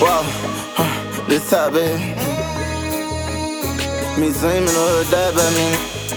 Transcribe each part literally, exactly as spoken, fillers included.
Wow, huh, this top, baby. Me seeming the hood die by me.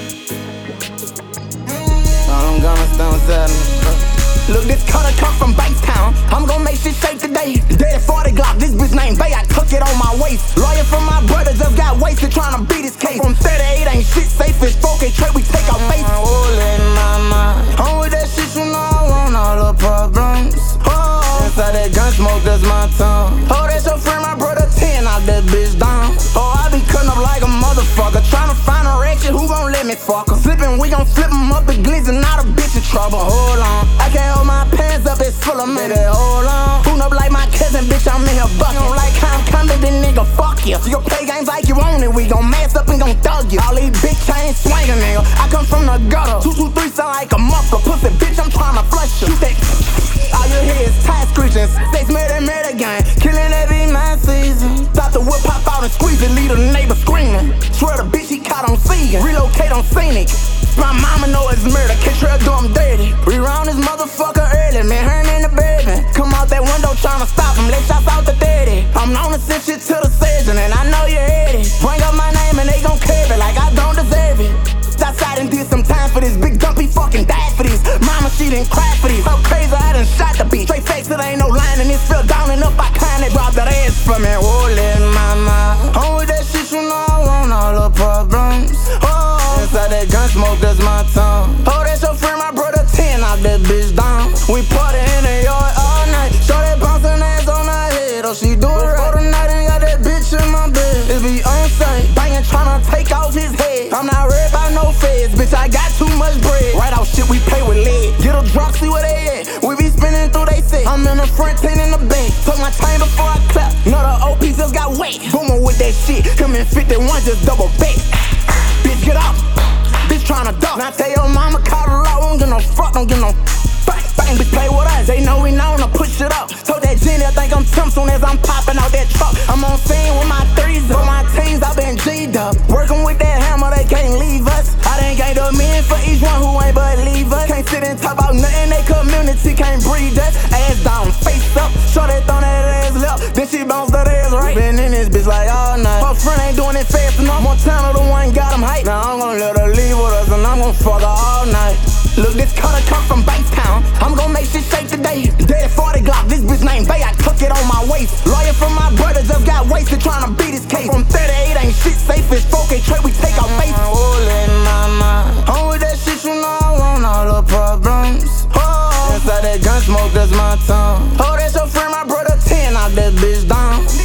All them gunners down inside me. Look, this cutter come from Bankstown. I'm gon' make shit shake today. Dead forty Glock, this bitch named Bay. I took it on my waist. Lawyer from my brother just got wasted trying to beat his case. From thirty-eight ain't shit safe. It's four K trade, we take our face. Holding my mind. I'm with that shit, you know I want all the problems. Oh, inside that gun smoke, that's my tongue. Oh, that's your friend, my brother ten out that bitch down. Oh, I be cutting up like a motherfucker. Trying to find a ratchet who gon' let me fuck her. Slippin', we gon' flip him up and glizzy, not a bitch in trouble. Hold on, I can't hold my pants up, it's full of money. Hold on, tune up like my cousin, bitch, I'm in here bucking. You don't like how I'm coming, then nigga, fuck you. You gon' play games like you own it, we gon' mask up and gon' thug you. All these big chains swinging, nigga. I come from the gutter. Two, two, three sound like a muffler. Pussy, bitch, I'm tryna flush you. You think all you hear is tie screeching. States made and made again. Killing every man season. Stop the whip, pop out and squeeze it. Leave the neighbor screaming. Swear the bitch he caught on seeing. Relocate on scenic. My mama know it's murder. Catch her do I'm dirty. We round this motherfucker early. Man, her in the baby. Come out that window tryna stop him. Let shots out the dirty. I'm known to send shit to the surgeon, and I know you're ready. Bring up my name and they gon' curve it like I don't deserve it. Outside and did some time for this. Big dumpy fucking died for this. Mama, she didn't cry for this. So crazy, I done shot the beat. Straight face, it ain't no line, and it fell down and up. I kinda dropped that ass for me. Holding my mind. I'm with that shit, you know I want all the problems. Oh, inside that gun smoke, that's my tongue. Oh, that's your friend, my brother ten out that bitch down. We party in the yard all night. Show that bouncing ass on her head. Oh, she do it right. For the night and got that bitch in my bed. It be unsafe. Bangin' tryna take off his head. I'm not worried about no feds, bitch, I got too much bread. Right off shit, we pay with lead. Get a drop, see where they at. We be spinning through they set. I'm in the front, ten in the back. Took my chain before I clap. No, the O P just got wet. Boomer with that shit. Come in fifty-one, just double back. Bitch, get up. Bitch tryna duck. Now tell your mama, call her out. Don't get no fuck, don't get no bang. Bang, bitch, play with us. They know we known to push it up. Told that Jenny, I think I'm Tim soon as I'm popping out that truck. I'm on scene with my threes. For my teams, I been G'd up. Working with that hammer, they can't leave us. I done gained a million for each one who ain't believe us. Can't sit and talk about nothing, they community can't breathe us. Ass down, face up, short that on that ass left. Then she bounced that ass right. Been in this bitch like all night. Her friend ain't doing it fast enough. Montana the one got him hype. Now I'm gonna let her leave with us and I'm gonna fuck her all night. Look, this cutter come from Bankstown. I'm gon' make shit shake today. Dead forty Glock, this bitch named Bay. I took it on my waist. Lawyer from my brother just got wasted tryna beat his case. From thirty-eight ain't shit safe. It's four K trade, we take our face. Holding my mind. I'm with that shit, you know I want all the problems. Oh, inside that gun smoke, that's my tongue. Oh, that's your friend, my brother ten out that bitch down.